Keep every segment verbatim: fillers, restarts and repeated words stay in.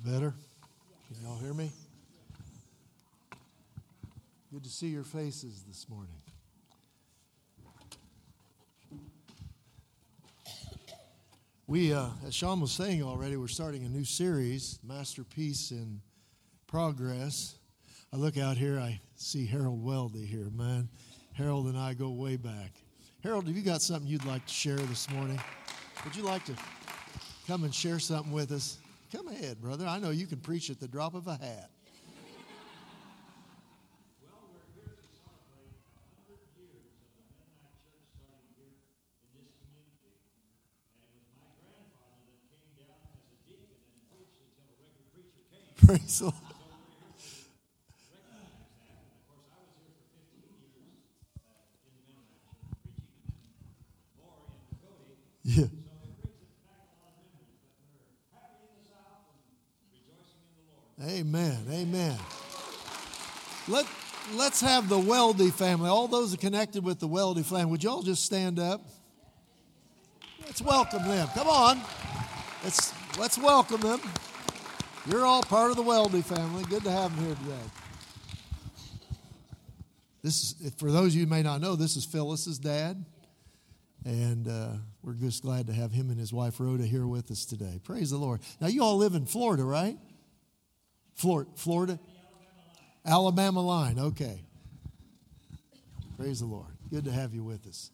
Better? Can y'all hear me? Good to see your faces this morning. We, uh, as Sean was saying already, we're starting a new series, Masterpiece in Progress. I look out here, I see Harold Weldy here, man. Harold and I go way back. Harold, have you got something you'd like to share this morning? Would you like to come and share something with us? Come ahead, brother. I know you can preach at the drop of a hat. Well, we're here to celebrate one hundred years of the Mennonite Church starting here in this community. And it was my grandfather that came down as a deacon and preached until a regular preacher came. Praise the Lord. So we're here to recognize that. And of course, I was here for fifteen years uh, in the Mennonite Church preaching, and more in Cody. Yeah. So it brings us back a lot of memories. But we're happy in the South and rejoicing in the Lord. Amen. Amen. Let, let's have the Weldy family, all those are connected with the Weldy family, would you all just stand up? Let's welcome them. Come on. Let's, let's welcome them. You're all part of the Weldy family. Good to have them here today. This is, for those of you who may not know, this is Phyllis's dad. And uh, we're just glad to have him and his wife Rhoda here with us today. Praise the Lord. Now, you all live in Florida, right? Florida, Florida? Alabama line, okay. Praise the Lord. Good to have you with us.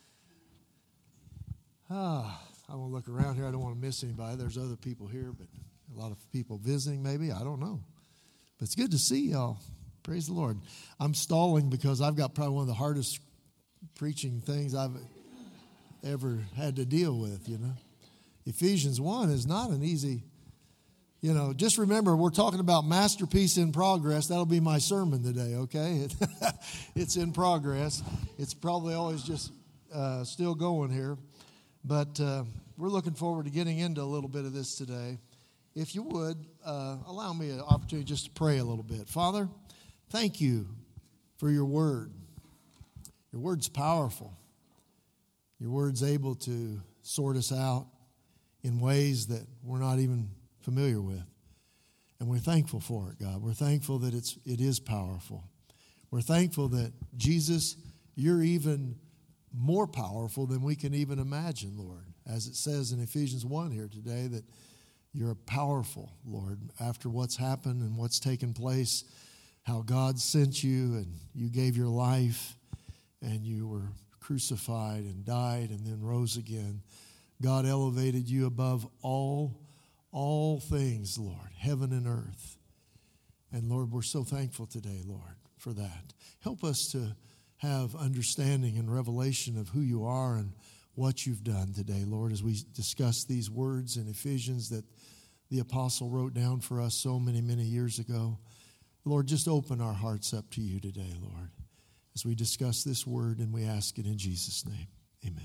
Ah, I won't look around here. I don't want to miss anybody. There's other people here, but a lot of people visiting maybe. I don't know. But it's good to see y'all. Praise the Lord. I'm stalling because I've got probably one of the hardest preaching things I've ever had to deal with, you know. Ephesians one is not an easy, you know, just remember we're talking about masterpiece in progress. That'll be my sermon today, okay? It's in progress. It's probably always just uh, still going here. But uh, we're looking forward to getting into a little bit of this today. If you would, uh, allow me an opportunity just to pray a little bit. Father, thank you for your word. Your word's powerful. Your word's able to sort us out in ways that we're not even familiar with. And we're thankful for it, God. We're thankful that it's it is powerful. We're thankful that, Jesus, you're even more powerful than we can even imagine, Lord. As it says in Ephesians one here today, that you're powerful, Lord, after what's happened and what's taken place, how God sent you and you gave your life and you were crucified and died and then rose again. God elevated you above all, all things, Lord, heaven and earth. And Lord, we're so thankful today, Lord, for that. Help us to have understanding and revelation of who you are and what you've done today, Lord, as we discuss these words in Ephesians that the apostle wrote down for us so many, many years ago. Lord, just open our hearts up to you today, Lord, as we discuss this word, and we ask it in Jesus' name. Amen.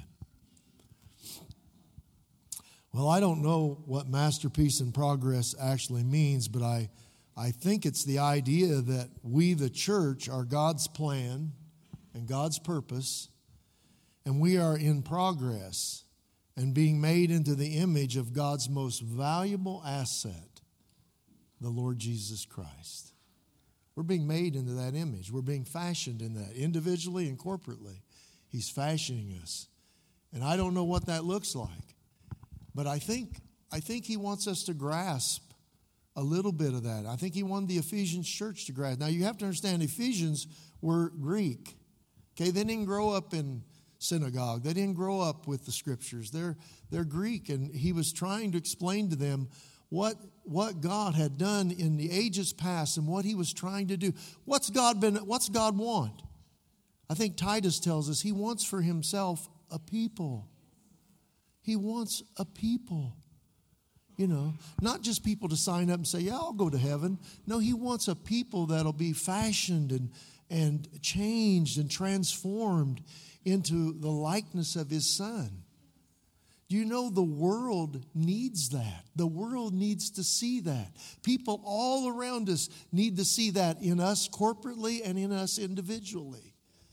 Well, I don't know what masterpiece in progress actually means, but I, I think it's the idea that we, the church, are God's plan and God's purpose, and we are in progress and being made into the image of God's most valuable asset, the Lord Jesus Christ. We're being made into that image. We're being fashioned in that, individually and corporately. He's fashioning us. And I don't know what that looks like. But I think, I think he wants us to grasp a little bit of that. I think he wanted the Ephesians church to grasp. Now, you have to understand, Ephesians were Greek. Okay, they didn't grow up in synagogue. They didn't grow up with the scriptures. They're, they're Greek. And he was trying to explain to them What what God had done in the ages past and what he was trying to do. What's God been? What's God want? I think Titus tells us he wants for himself a people. He wants a people. You know, not just people to sign up and say, yeah, I'll go to heaven. No, he wants a people that'll be fashioned and, and changed and transformed into the likeness of his Son. Do you know the world needs that? The world needs to see that. People all around us need to see that in us corporately and in us individually.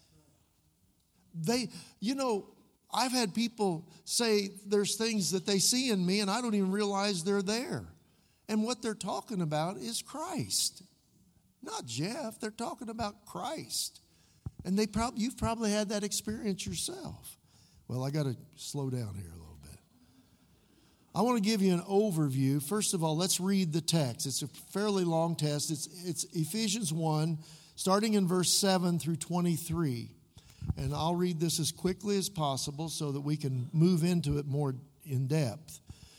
They, you know, I've had people say there's things that they see in me and I don't even realize they're there. And what they're talking about is Christ. Not Jeff. They're talking about Christ. And they probably you've probably had that experience yourself. Well, I got to slow down here a little bit. I want to give you an overview. First of all, let's read the text. It's a fairly long text. It's, it's Ephesians one, starting in verse seven through twenty-three. And I'll read this as quickly as possible so that we can move into it more in depth.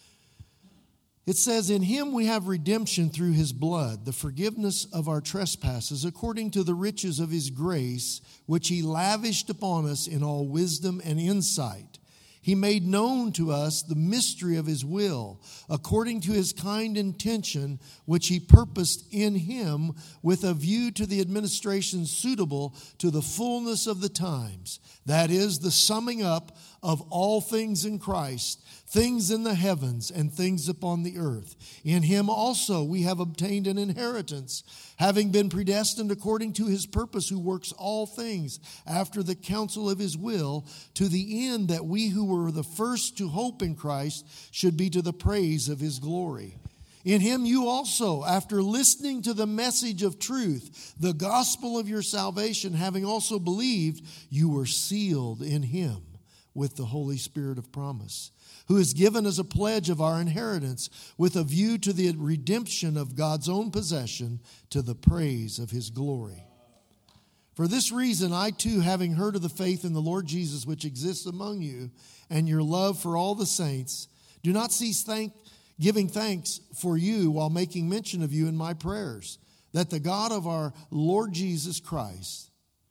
It says, "In him we have redemption through his blood, the forgiveness of our trespasses, according to the riches of his grace, which he lavished upon us in all wisdom and insight. He made known to us the mystery of his will, according to his kind intention, which he purposed in him with a view to the administration suitable to the fullness of the times. That is, the summing up of all things in Christ, things in the heavens and things upon the earth. In him also we have obtained an inheritance, having been predestined according to his purpose, who works all things after the counsel of his will, to the end that we who were the first to hope in Christ should be to the praise of his glory. In him you also, after listening to the message of truth, the gospel of your salvation, having also believed, you were sealed in him with the Holy Spirit of promise, who is given as a pledge of our inheritance, with a view to the redemption of God's own possession, to the praise of his glory. For this reason, I too, having heard of the faith in the Lord Jesus which exists among you, and your love for all the saints, do not cease thank, giving thanks for you while making mention of you in my prayers, that the God of our Lord Jesus Christ,"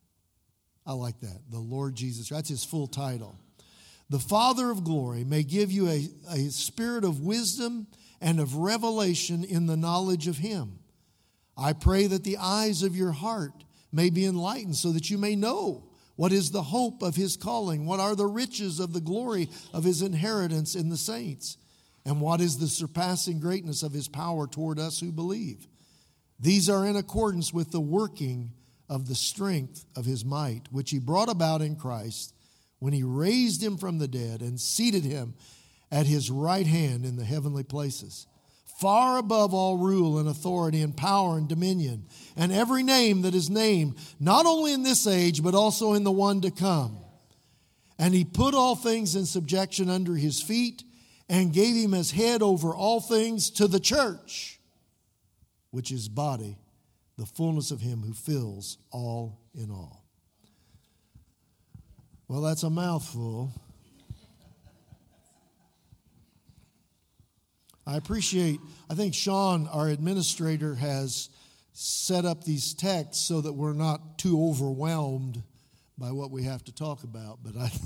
I like that, the Lord Jesus, that's his full title, "the Father of glory, may give you a, a spirit of wisdom and of revelation in the knowledge of him. I pray that the eyes of your heart may be enlightened, so that you may know what is the hope of his calling, what are the riches of the glory of his inheritance in the saints, and what is the surpassing greatness of his power toward us who believe. These are in accordance with the working of the strength of his might, which he brought about in Christ, when he raised him from the dead and seated him at his right hand in the heavenly places, far above all rule and authority and power and dominion, and every name that is named, not only in this age, but also in the one to come. And he put all things in subjection under his feet, and gave him as head over all things to the church, which is body, the fullness of him who fills all in all." Well, that's a mouthful. I appreciate, I think Sean, our administrator, has set up these texts so that we're not too overwhelmed by what we have to talk about. But I,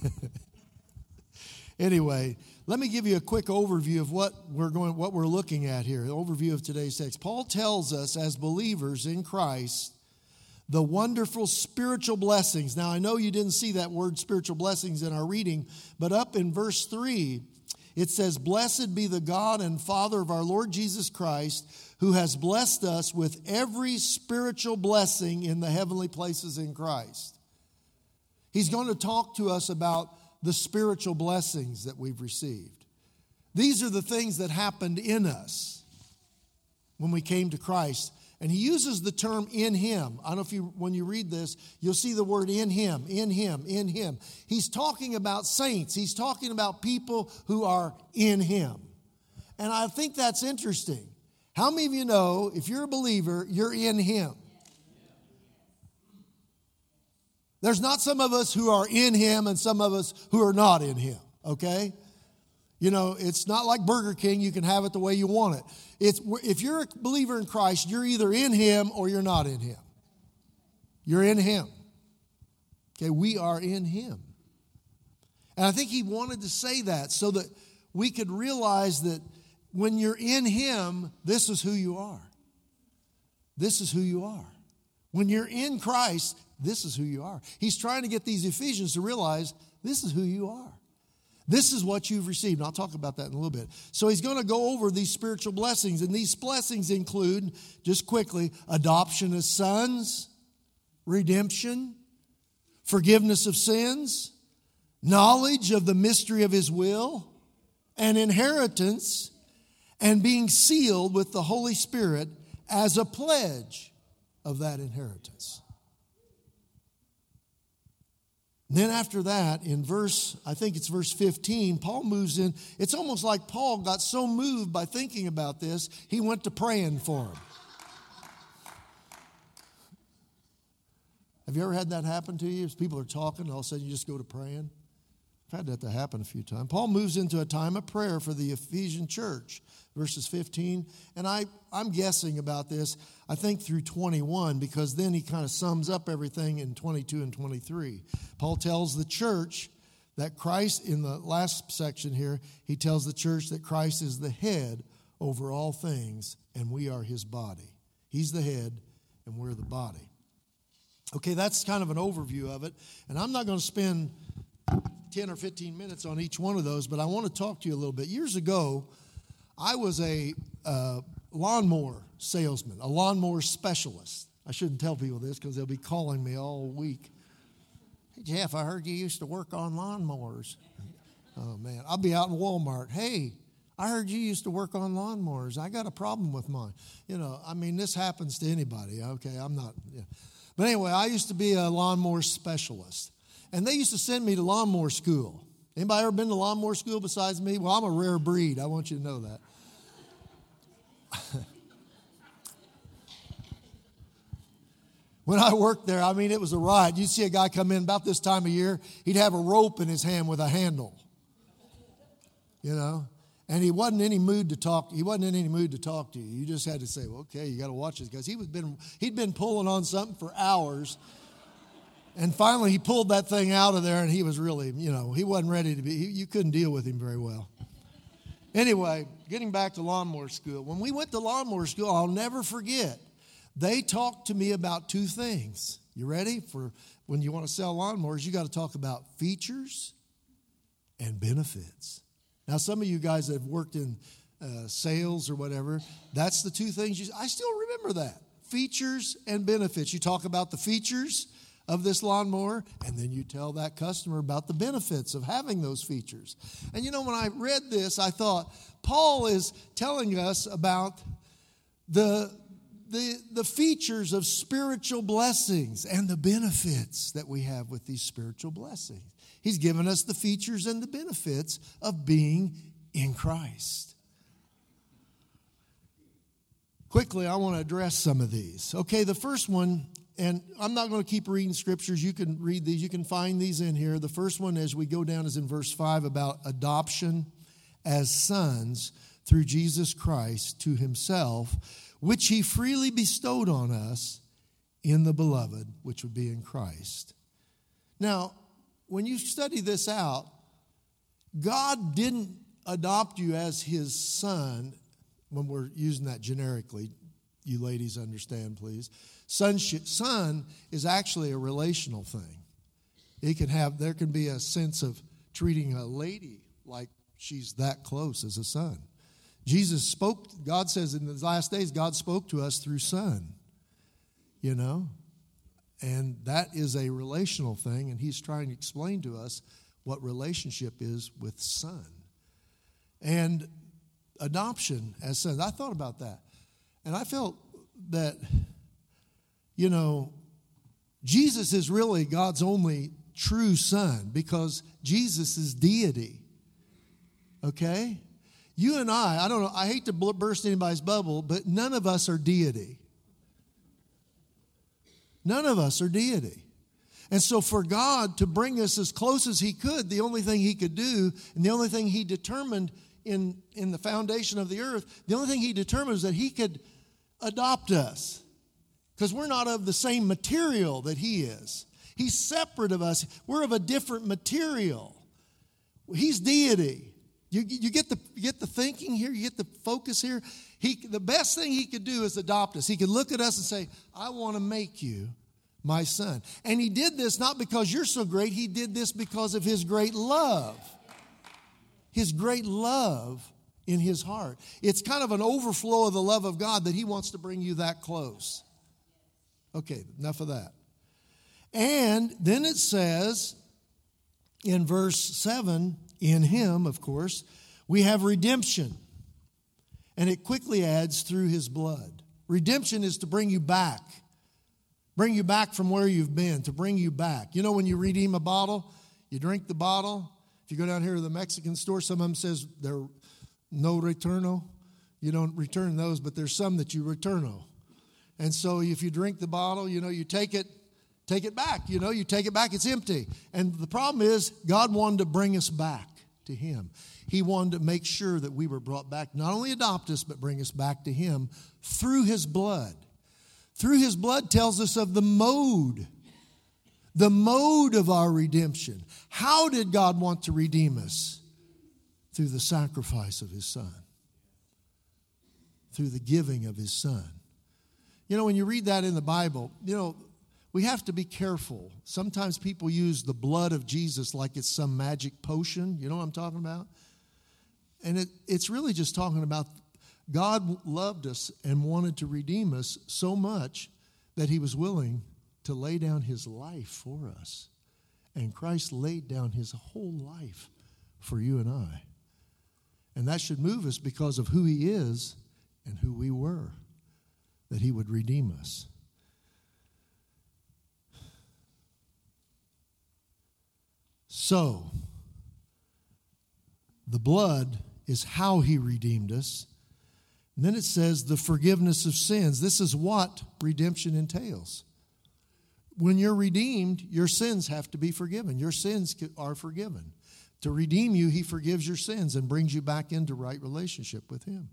anyway, let me give you a quick overview of what we're going, what we're looking at here. An overview of today's text. Paul tells us, as believers in Christ, the wonderful spiritual blessings. Now, I know you didn't see that word spiritual blessings in our reading, but up in verse three, it says, "Blessed be the God and Father of our Lord Jesus Christ, who has blessed us with every spiritual blessing in the heavenly places in Christ." He's going to talk to us about the spiritual blessings that we've received. These are the things that happened in us when we came to Christ. And he uses the term "in him." I don't know if you, when you read this, you'll see the word "in him," "in him," "in him." He's talking about saints. He's talking about people who are in him. And I think that's interesting. How many of you know, if you're a believer, you're in him? There's not some of us who are in him and some of us who are not in him, okay? You know, it's not like Burger King. You can have it the way you want it. It's, if you're a believer in Christ, you're either in him or you're not in him. You're in him. Okay, we are in him. And I think he wanted to say that so that we could realize that when you're in him, this is who you are. This is who you are. When you're in Christ, this is who you are. He's trying to get these Ephesians to realize this is who you are. This is what you've received. And I'll talk about that in a little bit. So he's going to go over these spiritual blessings. And these blessings include, just quickly, adoption as sons, redemption, forgiveness of sins, knowledge of the mystery of his will, and inheritance, and being sealed with the Holy Spirit as a pledge of that inheritance. And then after that, in verse, I think it's verse fifteen, Paul moves in. It's almost like Paul got so moved by thinking about this, he went to praying for him. Have you ever had that happen to you? As people are talking, all of a sudden you just go to praying? I've had that to happen a few times. Paul moves into a time of prayer for the Ephesian church, verses fifteen. And I, I'm guessing about this, I think through twenty-one, because then he kind of sums up everything in twenty-two and twenty-three. Paul tells the church that Christ, in the last section here, he tells the church that Christ is the head over all things, and we are his body. He's the head, and we're the body. Okay, that's kind of an overview of it. And I'm not going to spend ten or fifteen minutes on each one of those, but I want to talk to you a little bit. Years ago, I was a uh, lawnmower salesman, a lawnmower specialist. I shouldn't tell people this because they'll be calling me all week. Hey, Jeff, I heard you used to work on lawnmowers. Oh, man. I'll be out in Walmart. Hey, I heard you used to work on lawnmowers. I got a problem with mine. You know, I mean, this happens to anybody, okay? I'm not, yeah. But anyway, I used to be a lawnmower specialist. And they used to send me to lawnmower school. Anybody ever been to lawnmower school besides me? Well, I'm a rare breed. I want you to know that. When I worked there, I mean, it was a ride. You'd see a guy come in about this time of year. He'd have a rope in his hand with a handle. You know? And he wasn't in any mood to talk. He wasn't in any mood to talk to you. You just had to say, well, okay, you got to watch this, because he was been he'd been pulling on something for hours. And finally, he pulled that thing out of there, and he was really, you know, he wasn't ready to be. He, you couldn't deal with him very well. Anyway, getting back to lawnmower school. When we went to lawnmower school, I'll never forget, they talked to me about two things. You ready? For when you want to sell lawnmowers, you got to talk about features and benefits. Now, some of you guys that have worked in uh, sales or whatever, that's the two things. You, I still remember that. Features and benefits. You talk about the features of this lawnmower, and then you tell that customer about the benefits of having those features. And you know, when I read this, I thought, Paul is telling us about the, the, the features of spiritual blessings and the benefits that we have with these spiritual blessings. He's given us the features and the benefits of being in Christ. Quickly, I want to address some of these. Okay, the first one, and I'm not going to keep reading scriptures. You can read these. You can find these in here. The first one, as we go down, is in verse five about adoption as sons through Jesus Christ to himself, which he freely bestowed on us in the beloved, which would be in Christ. Now, when you study this out, God didn't adopt you as his son, when we're using that generically. You ladies understand, please. Sonship, son is actually a relational thing. It can have, there can be a sense of treating a lady like she's that close as a son. Jesus spoke, God says in the last days, God spoke to us through son, you know. And that is a relational thing, and he's trying to explain to us what relationship is with son. And adoption as sons. I thought about that. And I felt that, you know, Jesus is really God's only true son, because Jesus is deity. Okay? You and I, I don't know, I hate to burst anybody's bubble, but none of us are deity. None of us are deity. And so for God to bring us as close as he could, the only thing he could do, and the only thing he determined in, in the foundation of the earth, the only thing he determined is that he could adopt us. Because we're not of the same material that he is. He's separate of us. We're of a different material. He's deity. You, you, get the, you get the thinking here? You get the focus here? He, the best thing he could do is adopt us. He could look at us and say, I want to make you my son. And he did this not because you're so great. He did this because of his great love. His great love in his heart. It's kind of an overflow of the love of God that he wants to bring you that close. Okay, enough of that. And then it says in verse seven, in him, of course, we have redemption. And it quickly adds through his blood. Redemption is to bring you back. Bring you back from where you've been, to bring you back. You know when you redeem a bottle, you drink the bottle. If you go down here to the Mexican store, some of them says they're no returno. You don't return those, but there's some that you returno. And so if you drink the bottle, you know, you take it, take it back. You know, you take it back, it's empty. And the problem is God wanted to bring us back to him. He wanted to make sure that we were brought back, not only adopt us, but bring us back to him through his blood. Through his blood tells us of the mode, the mode of our redemption. How did God want to redeem us? Through the sacrifice of his son. Through the giving of his son. You know, when you read that in the Bible, you know, we have to be careful. Sometimes people use the blood of Jesus like it's some magic potion. You know what I'm talking about? And it, it's really just talking about God loved us and wanted to redeem us so much that he was willing to lay down his life for us. And Christ laid down his whole life for you and I. And that should move us because of who he is and who we were, that he would redeem us. So, the blood is how he redeemed us. And then it says the forgiveness of sins. This is what redemption entails. When you're redeemed, your sins have to be forgiven. Your sins are forgiven. To redeem you, he forgives your sins and brings you back into right relationship with him.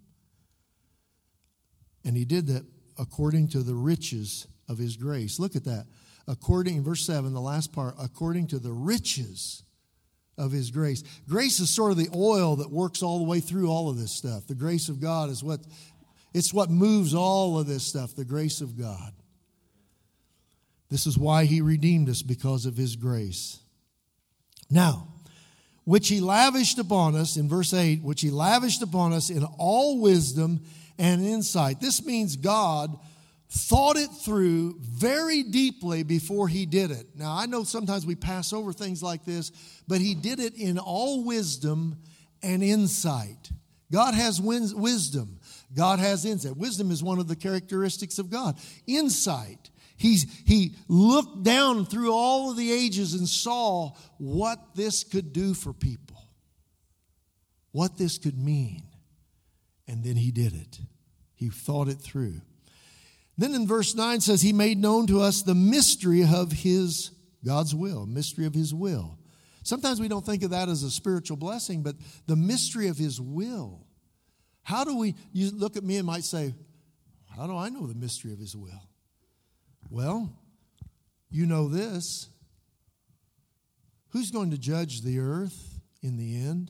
And he did that according to the riches of his grace. Look at that. According, verse seven, the last part, according to the riches of his grace. Grace is sort of the oil that works all the way through all of this stuff. The grace of God is what, it's what moves all of this stuff, the grace of God. This is why he redeemed us, because of his grace. Now, which he lavished upon us, in verse eight, which he lavished upon us in all wisdom and insight. This means God thought it through very deeply before he did it. Now, I know sometimes we pass over things like this, but he did it in all wisdom and insight. God has wisdom. God has insight. Wisdom is one of the characteristics of God. Insight. He's, he looked down through all of the ages and saw what this could do for people, what this could mean. And then he did it. He thought it through. Then in verse nine says, he made known to us the mystery of his, God's will, mystery of his will. Sometimes we don't think of that as a spiritual blessing, but the mystery of his will. How do we, you look at me and might say, how do I know the mystery of his will? Well, you know this. Who's going to judge the earth in the end?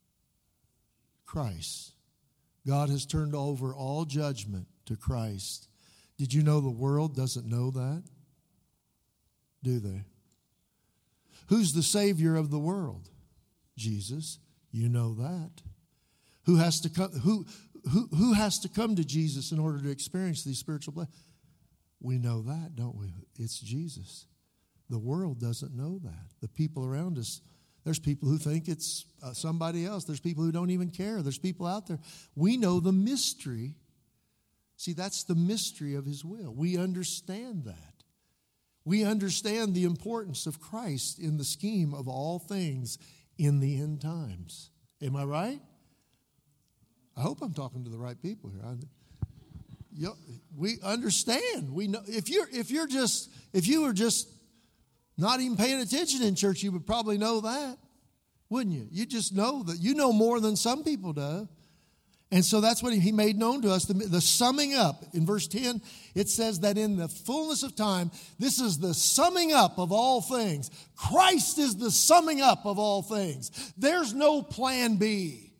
Christ. God has turned over all judgment to Christ. Did you know the world doesn't know that? Do they? Who's the Savior of the world? Jesus. You know that. Who has to come, who, who, who has to come to Jesus in order to experience these spiritual blessings? We know that, don't we? It's Jesus. The world doesn't know that. The people around us, there's people who think it's uh, somebody else. There's people who don't even care. There's people out there. We know the mystery. See, that's the mystery of his will. We understand that. We understand the importance of Christ in the scheme of all things in the end times. Am I right? I hope I'm talking to the right people here. I, you know, we understand. We know if you're if you're just if you were just not even paying attention in church, you would probably know that, wouldn't you? You just know that you know more than some people do. And so that's what he made known to us. The, the summing up, in verse ten, it says that in the fullness of time, this is the summing up of all things. Christ is the summing up of all things. There's no plan B.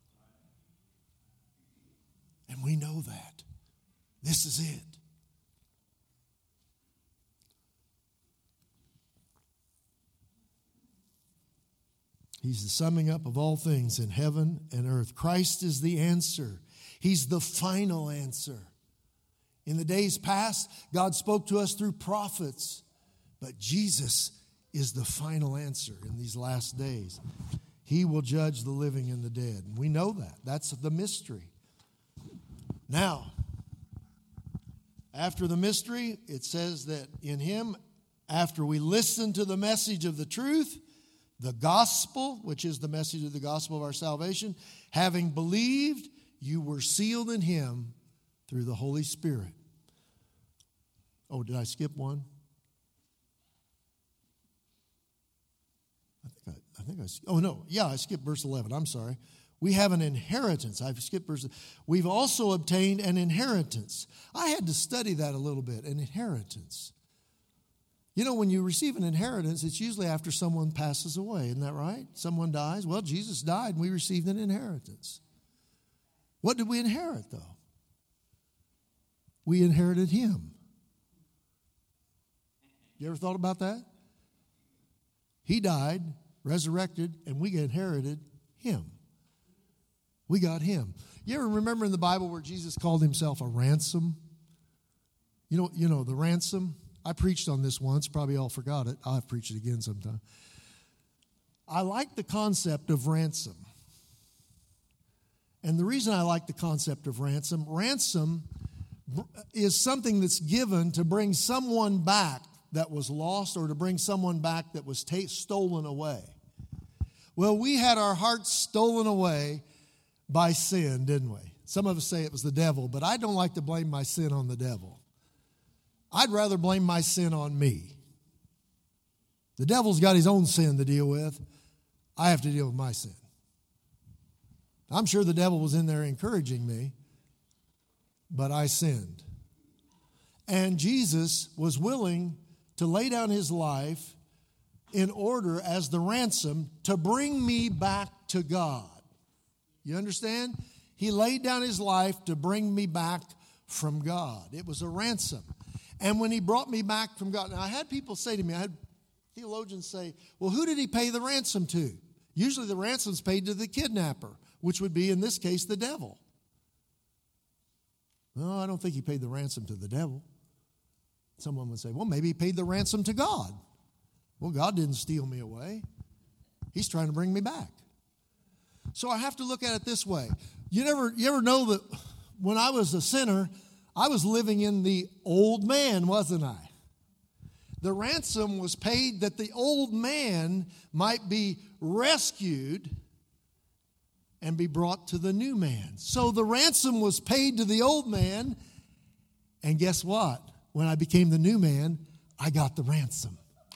And we know that. This is it. He's the summing up of all things in heaven and earth. Christ is the answer. He's the final answer. In the days past, God spoke to us through prophets, but Jesus is the final answer in these last days. He will judge the living and the dead. We know that. That's the mystery. Now, after the mystery, it says that in him, after we listen to the message of the truth, the gospel, which is the message of the gospel of our salvation, having believed, you were sealed in him through the Holy Spirit. Oh, did I skip one? I think I, I think I, oh no, yeah, I skipped verse eleven. I'm sorry. We have an inheritance. I've skipped verse. We've also obtained an inheritance. I had to study that a little bit, an inheritance. You know, when you receive an inheritance, it's usually after someone passes away. Isn't that right? Someone dies. Well, Jesus died and we received an inheritance. What did we inherit, though? We inherited him. You ever thought about that? He died, resurrected, and we inherited him. We got him. You ever remember in the Bible where Jesus called himself a ransom? You know, you know the ransom? I preached on this once. Probably all forgot it. I'll have to preach it again sometime. I like the concept of ransom. And the reason I like the concept of ransom, ransom is something that's given to bring someone back that was lost or to bring someone back that was ta- stolen away. Well, we had our hearts stolen away by sin, didn't we? Some of us say it was the devil, but I don't like to blame my sin on the devil. I'd rather blame my sin on me. The devil's got his own sin to deal with. I have to deal with my sin. I'm sure the devil was in there encouraging me, but I sinned. And Jesus was willing to lay down his life in order as the ransom to bring me back to God. You understand? He laid down his life to bring me back from God. It was a ransom. And when he brought me back from God, now I had people say to me, I had theologians say, well, who did he pay the ransom to? Usually the ransom's paid to the kidnapper, which would be, in this case, the devil. No, I don't think he paid the ransom to the devil. Someone would say, well, maybe he paid the ransom to God. Well, God didn't steal me away. He's trying to bring me back. So I have to look at it this way. You never, you ever know that when I was a sinner, I was living in the old man, wasn't I? The ransom was paid that the old man might be rescued and be brought to the new man. So the ransom was paid to the old man, and guess what? When I became the new man, I got the ransom.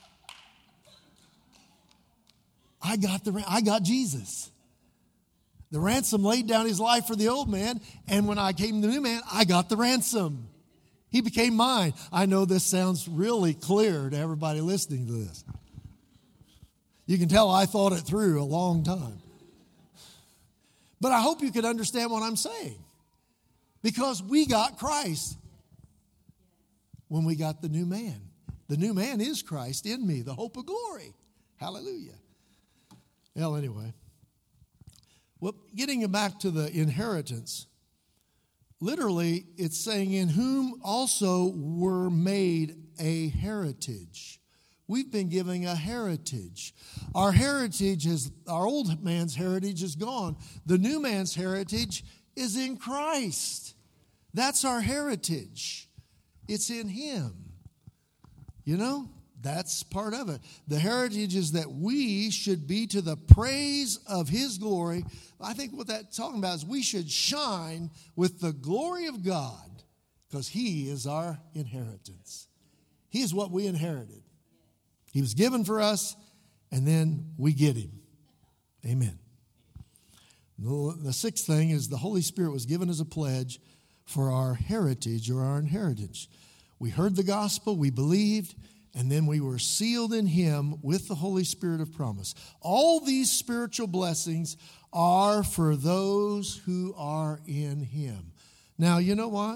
I got the I got Jesus. The ransom laid down his life for the old man, and when I came the new man, I got the ransom. He became mine. I know this sounds really clear to everybody listening to this. You can tell I thought it through a long time. But I hope you could understand what I'm saying. Because we got Christ when we got the new man. The new man is Christ in me, the hope of glory. Hallelujah. Well, anyway. Well, getting back to the inheritance, literally it's saying in whom also were made a heritage. We've been given a heritage. Our heritage is, our old man's heritage is gone. The new man's heritage is in Christ. That's our heritage. It's in him. You know, that's part of it. The heritage is that we should be to the praise of his glory. I think what that's talking about is we should shine with the glory of God because he is our inheritance. He is what we inherited. He was given for us, and then we get him. Amen. The sixth thing is the Holy Spirit was given as a pledge for our heritage or our inheritance. We heard the gospel, we believed, and then we were sealed in him with the Holy Spirit of promise. All these spiritual blessings are for those who are in him. Now, you know what?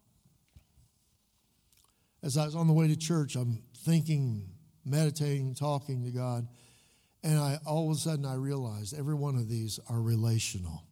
As I was on the way to church, I'm thinking, meditating, talking to God, and I all of a sudden I realized every one of these are relational.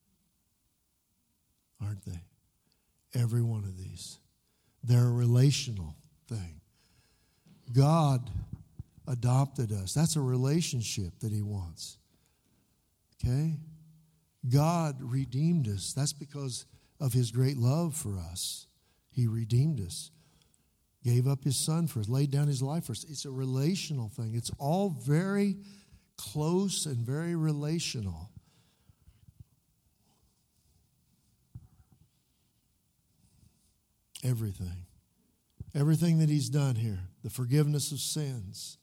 Aren't they? Every one of these. They're a relational thing. God adopted us. That's a relationship that he wants. Okay? God redeemed us. That's because of his great love for us. He redeemed us, gave up his son for us, laid down his life for us. It's a relational thing. It's all very close and very relational. Everything. Everything that he's done here. The forgiveness of sins.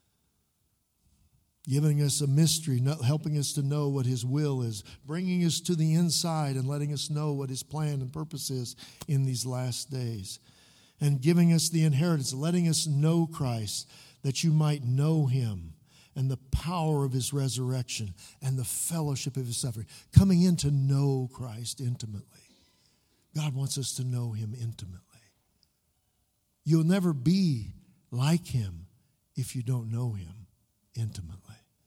Giving us a mystery, helping us to know what his will is. Bringing us to the inside and letting us know what his plan and purpose is in these last days. And giving us the inheritance, letting us know Christ, that you might know him and the power of his resurrection and the fellowship of his suffering. Coming in to know Christ intimately. God wants us to know him intimately. You'll never be like him if you don't know him intimately.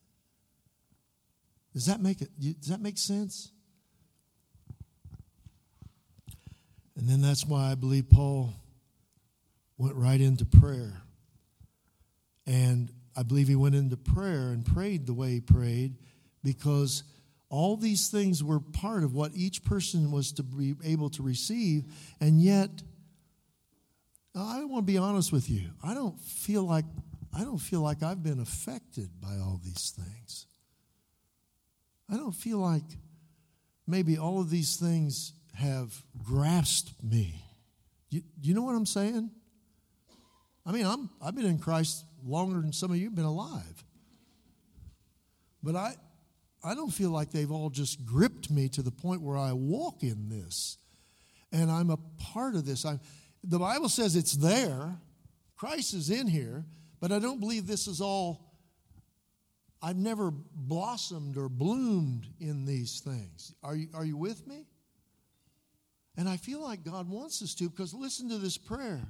Does that make it? Does that make sense? And then that's why I believe Paul went right into prayer. And I believe he went into prayer and prayed the way he prayed because all these things were part of what each person was to be able to receive. And yet, I want to be honest with you. I don't feel like I don't feel like I've been affected by all these things. I don't feel like maybe all of these things have grasped me. You, you know what I'm saying? I mean, I'm, I've been in Christ longer than some of you have been alive. But I, I don't feel like they've all just gripped me to the point where I walk in this. And I'm a part of this. I, the Bible says it's there. Christ is in here. But I don't believe this is all, I've never blossomed or bloomed in these things. Are you, are you with me? And I feel like God wants us to, because listen to this prayer.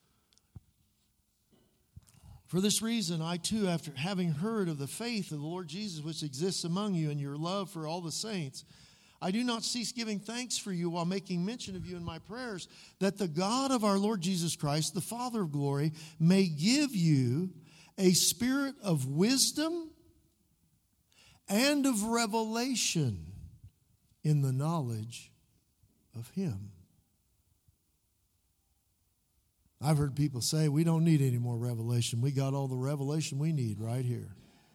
For this reason, I too, after having heard of the faith of the Lord Jesus which exists among you and your love for all the saints, I do not cease giving thanks for you while making mention of you in my prayers, that the God of our Lord Jesus Christ, the Father of glory, may give you a spirit of wisdom and of revelation in the knowledge of him. I've heard people say, we don't need any more revelation. We got all the revelation we need right here.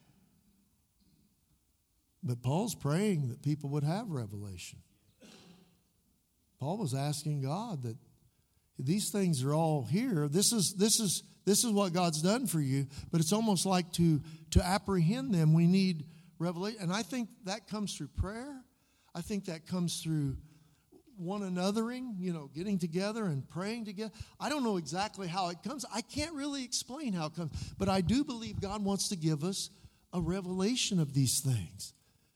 But Paul's praying that people would have revelation. Paul was asking God that these things are all here. This is this is this is what God's done for you, but it's almost like to to apprehend them, we need revelation. And I think that comes through prayer. I think that comes through one anothering, you know, getting together and praying together. I don't know exactly how it comes. I can't really explain how it comes, but I do believe God wants to give us a revelation of these things.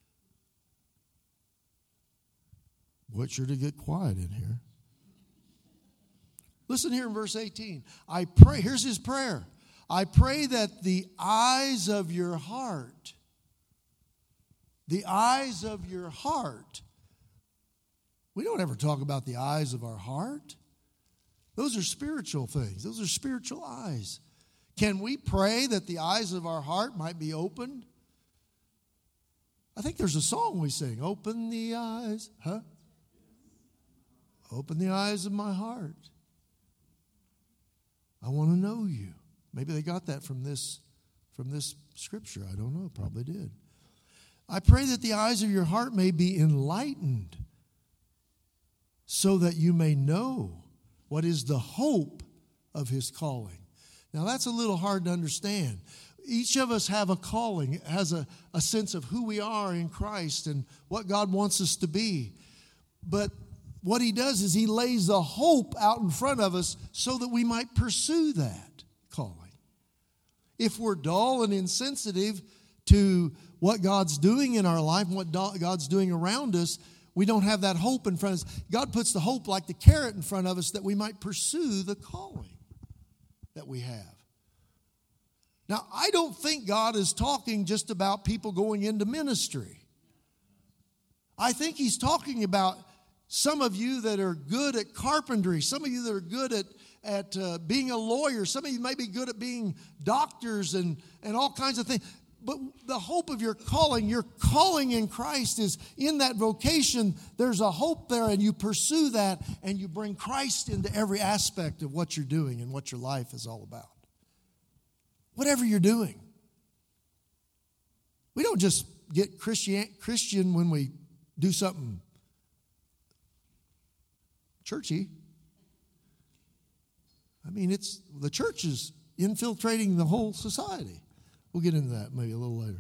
Boy, sure to get quiet in here. Listen here in verse eighteen. I pray, here's his prayer. I pray that the eyes of your heart, the eyes of your heart, we don't ever talk about the eyes of our heart. Those are spiritual things. Those are spiritual eyes. Can we pray that the eyes of our heart might be opened? I think there's a song we sing. Open the eyes, huh? Open the eyes of my heart. I want to know you. Maybe they got that from this, from this scripture. I don't know. Probably did. I pray that the eyes of your heart may be enlightened so that you may know what is the hope of his calling. Now, that's a little hard to understand. Each of us have a calling, has a, a sense of who we are in Christ and what God wants us to be. But what he does is he lays the hope out in front of us so that we might pursue that calling. If we're dull and insensitive to what God's doing in our life and what God's doing around us, we don't have that hope in front of us. God puts the hope like the carrot in front of us that we might pursue the calling that we have. Now, I don't think God is talking just about people going into ministry. I think he's talking about some of you that are good at carpentry, some of you that are good at, at uh, being a lawyer, some of you may be good at being doctors and, and all kinds of things. but the hope of your calling, your calling in Christ is in that vocation. There's a hope there, and you pursue that, and you bring Christ into every aspect of what you're doing and what your life is all about. Whatever you're doing. We don't just get Christian, Christian when we do something churchy. I mean, it's the church is infiltrating the whole society. We'll get into that maybe a little later.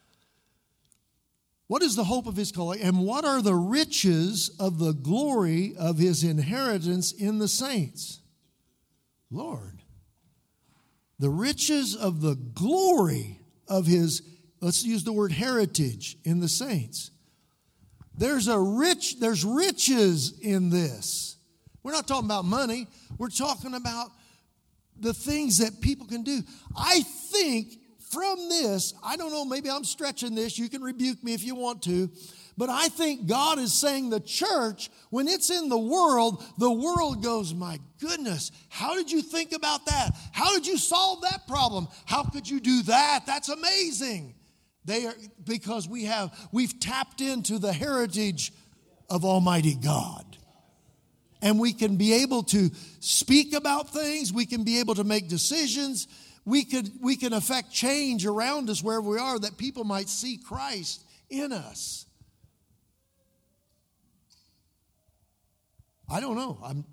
What is the hope of his calling? And what are the riches of the glory of his inheritance in the saints? Lord, the riches of the glory of his, let's use the word heritage, in the saints. There's a rich, there's riches in this. We're not talking about money. We're talking about the things that people can do. I think from this, I don't know, maybe I'm stretching this. You can rebuke me if you want to. But I think God is saying the church, when it's in the world, the world goes, my goodness, how did you think about that? How did you solve that problem? How could you do that? That's amazing. They are, because we have, we've tapped into the heritage of Almighty God. And we can be able to speak about things. We can be able to make decisions. We could, we can affect change around us wherever we are, that people might see Christ in us. I don't know. I'm,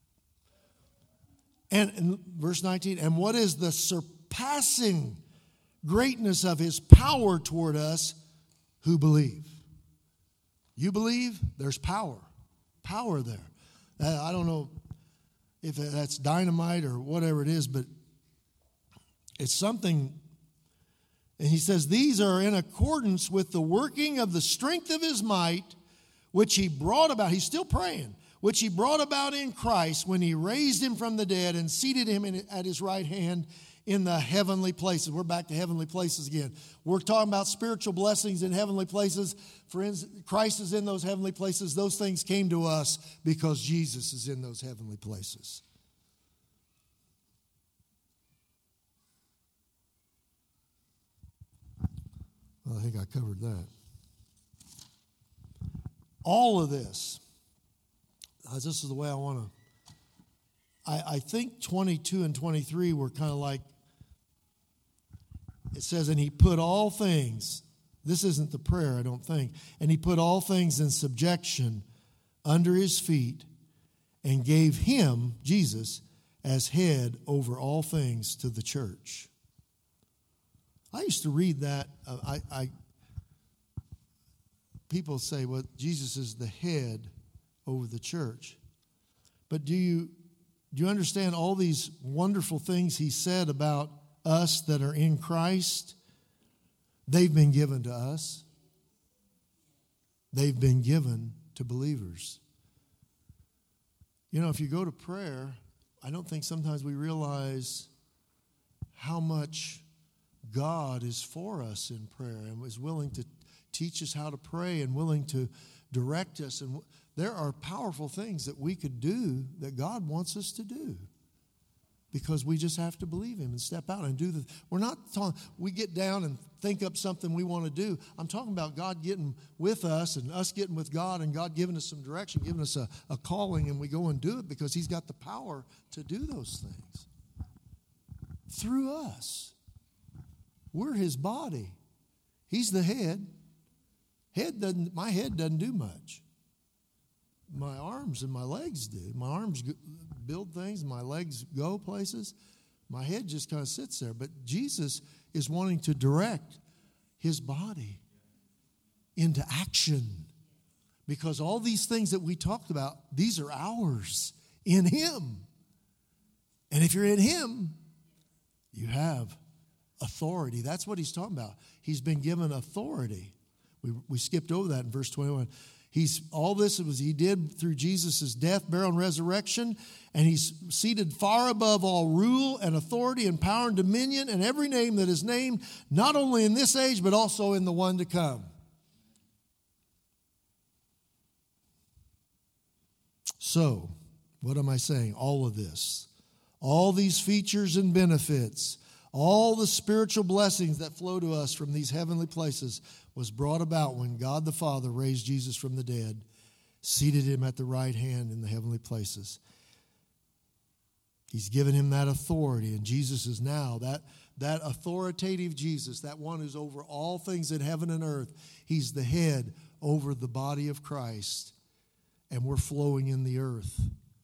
and, and verse nineteen, and what is the surpassing greatness of his power toward us who believe? You believe? There's power. Power there. I don't know if that's dynamite or whatever it is, but it's something. And he says, these are in accordance with the working of the strength of his might, which he brought about. He's still praying. Which he brought about in Christ when he raised him from the dead and seated him in, at his right hand in the heavenly places. We're back to heavenly places again. We're talking about spiritual blessings in heavenly places. Friends, Christ is in those heavenly places. Those things came to us because Jesus is in those heavenly places. Well, I think I covered that. All of this, this is the way I want to. I, I think twenty-two and twenty-three were kind of like, it says, and he put all things, this isn't the prayer, I don't think, and he put all things in subjection under his feet and gave him, Jesus, as head over all things to the church. I used to read that. Uh, I, I people say, well, Jesus is the head over the church. But do you do you understand all these wonderful things he said about us that are in Christ? They've been given to us. They've been given to believers. You know, if you go to prayer, I don't think sometimes we realize how much God is for us in prayer and is willing to teach us how to pray and willing to direct us. And there are powerful things that we could do that God wants us to do because we just have to believe him and step out and do the. We're not talking, we get down and think up something we want to do. I'm talking about God getting with us and us getting with God and God giving us some direction, giving us a, a calling, and we go and do it because he's got the power to do those things through us. We're his body. He's the head. Head doesn't, my head doesn't do much. My arms and my legs do. My arms build things, my legs go places. My head just kind of sits there. But Jesus is wanting to direct his body into action. Because all these things that we talked about, these are ours in him. And if you're in him, you have authority. That's what he's talking about. He's been given authority. We, we skipped over that in verse twenty-one. He's all this was he did through Jesus' death, burial, and resurrection, and he's seated far above all rule and authority and power and dominion and every name that is named, not only in this age but also in the one to come. So, what am I saying? All of this, all these features and benefits, All the spiritual blessings that flow to us from these heavenly places was brought about when God the Father raised Jesus from the dead, seated him at the right hand in the heavenly places. He's given him that authority, and Jesus is now that, that authoritative Jesus, that one who's over all things in heaven and earth. He's the head over the body of Christ, and we're flowing in the earth.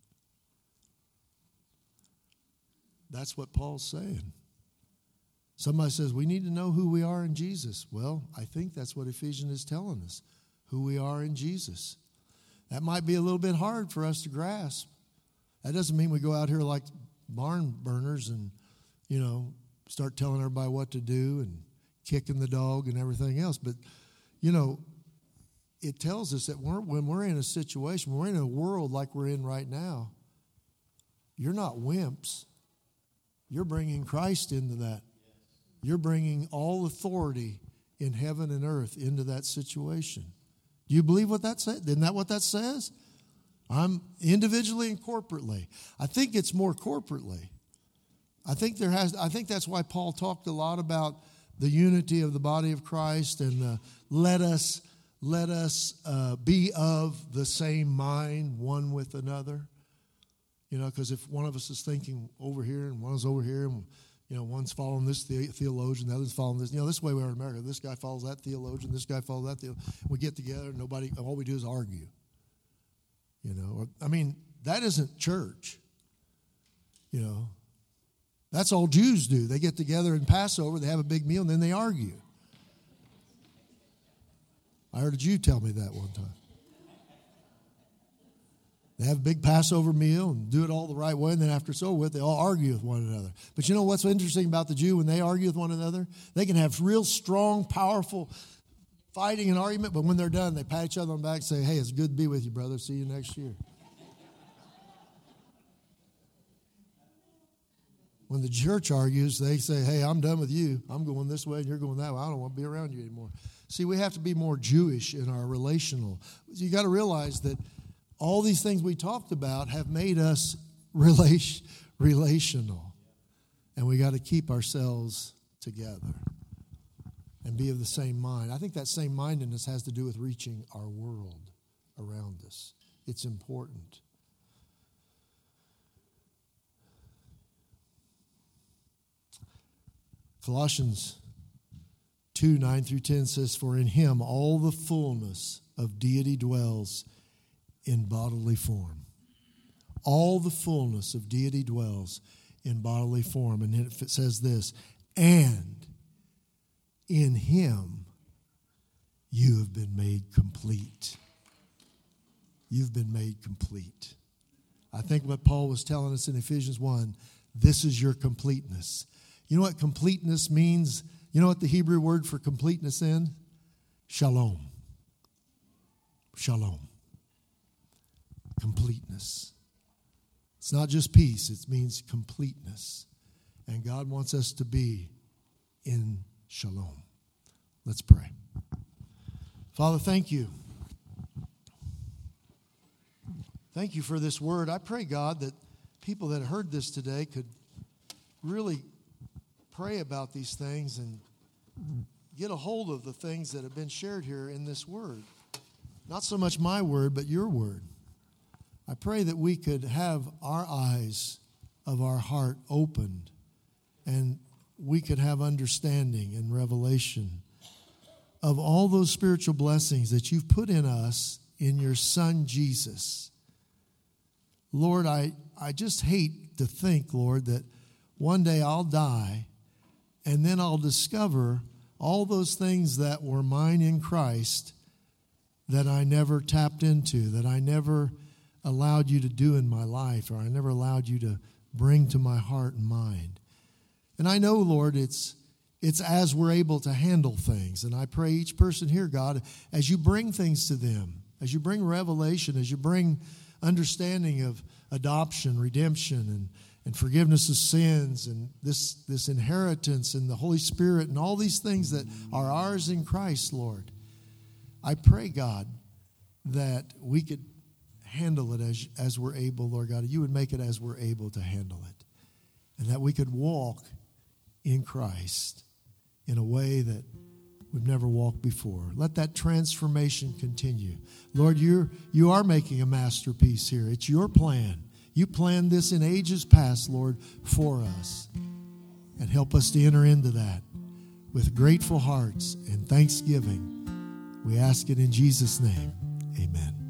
That's what Paul's saying. Somebody says, we need to know who we are in Jesus. Well, I think that's what Ephesians is telling us, who we are in Jesus. That might be a little bit hard for us to grasp. That doesn't mean we go out here like barn burners and, you know, start telling everybody what to do and kicking the dog and everything else. But, you know, it tells us that we're, when we're in a situation, when we're in a world like we're in right now, you're not wimps. You're bringing Christ into that. You're bringing all authority in heaven and earth into that situation. Do you believe what that says? Isn't that what that says? I'm individually and corporately. I think it's more corporately. I think there has. I think that's why Paul talked a lot about the unity of the body of Christ and uh, let us let us uh, be of the same mind, one with another. You know, because if one of us is thinking over here and one is over here, and you know, one's following this the- theologian, the other's following this. You know, this way we are in America. This guy follows that theologian. This guy follows that theologian. We get together, and nobody. All we do is argue. You know, or, I mean, that isn't church. You know, that's all Jews do. They get together in Passover, they have a big meal, and then they argue. I heard a Jew tell me that one time. They have a big Passover meal and do it all the right way, and then after it's over with, they all argue with one another. But you know what's interesting about the Jew when they argue with one another? They can have real strong, powerful fighting and argument, but when they're done, they pat each other on the back and say, hey, it's good to be with you, brother. See you next year. When the church argues, they say, hey, I'm done with you. I'm going this way and you're going that way. I don't want to be around you anymore. See, we have to be more Jewish in our relational. You got to realize that all these things we talked about have made us relation, relational. And we got to keep ourselves together and be of the same mind. I think that same mindedness has to do with reaching our world around us. It's important. Colossians two, nine through ten says, for in him all the fullness of deity dwells in bodily form. All the fullness of deity dwells in bodily form. And then it says this, and in him you have been made complete. You've been made complete. I think what Paul was telling us in Ephesians one, this is your completeness. You know what completeness means? You know what the Hebrew word for completeness is? Shalom. Shalom. Completeness. It's not just peace, it means completeness. And God wants us to be in shalom. Let's pray. Father, thank you. Thank you for this word. I pray, God, that people that heard this today could really pray about these things and get a hold of the things that have been shared here in this word. Not so much my word, but your word. I pray that we could have our eyes of our heart opened and we could have understanding and revelation of all those spiritual blessings that you've put in us in your Son, Jesus. Lord, I, I just hate to think, Lord, that one day I'll die and then I'll discover all those things that were mine in Christ that I never tapped into, that I never allowed you to do in my life, or I never allowed you to bring to my heart and mind. And I know, Lord, it's it's as we're able to handle things. And I pray each person here, God, as you bring things to them, as you bring revelation, as you bring understanding of adoption, redemption, and, and forgiveness of sins, and this, this inheritance, and the Holy Spirit, and all these things that are ours in Christ, Lord, I pray, God, that we could handle it as, as we're able, Lord God. You would make it as we're able to handle it. And that we could walk in Christ in a way that we've never walked before. Let that transformation continue. Lord, you're, you are making a masterpiece here. It's your plan. You planned this in ages past, Lord, for us. And help us to enter into that with grateful hearts and thanksgiving. We ask it in Jesus' name. Amen.